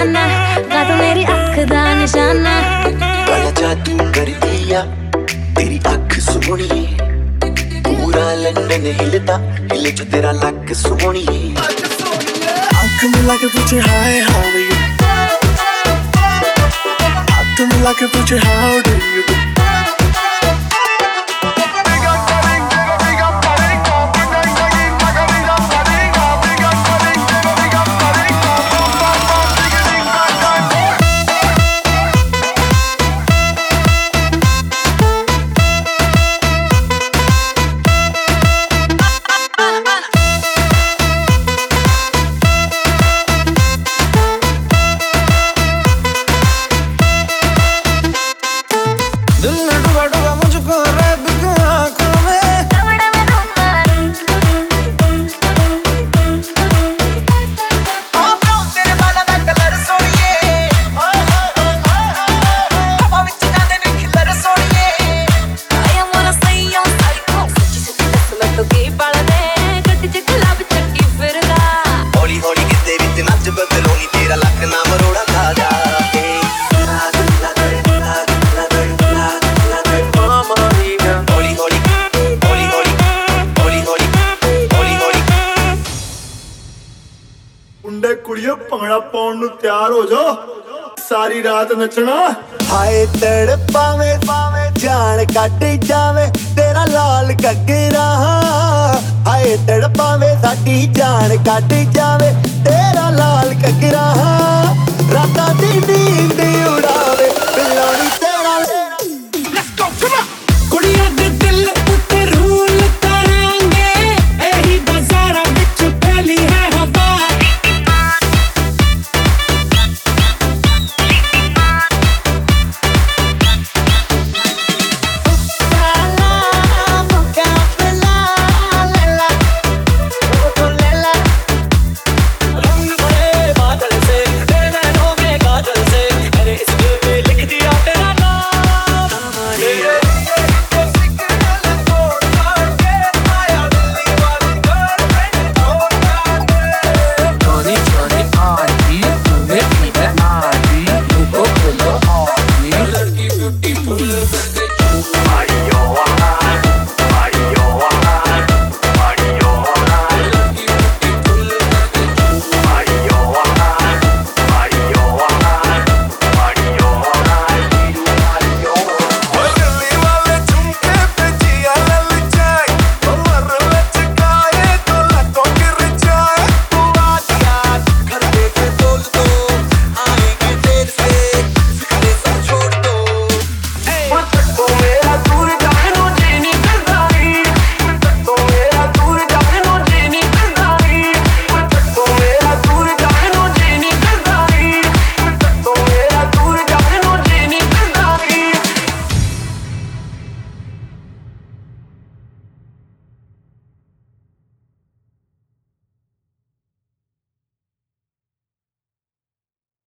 दीवाना गा तू मेरी अख दा निशाना बड़ा जादू कर दिया तेरी अख सोहणिए पूरा लंदन हिलता हिले जो तेरा लक सोहणिए आंख मिला के पूछे हाय हाउ आर यू हाथ मिला के पूछे हाउ डू यू ਮੁੰਡੇ ਕੁੜੀਓ ਭੰਗੜਾ ਪਾਉਣ ਨੂੰ ਤਿਆਰ ਹੋ ਜਾ ਸਾਰੀ ਰਾਤ ਨੱਚਣਾ ਹਾਏ ਤੜਪਾਵੇਂ ਪਾਵੇਂ ਜਾਨ ਕੱਢ ਜਾਵੇ ਤੇਰਾ ਲਾਲ ਘੱਗਰਾ ਹਾਏ ਤੜਪਾਵੇਂ ਸਾਡੀ ਜਾਨ ਕੱਢ ਜਾਵੇ ਤੇਰਾ ਲਾਲ ਘੱਗਰਾ ਰਾਤਾਂ ਦੀ ਨੀਂਦ ਉਡਾਵੇ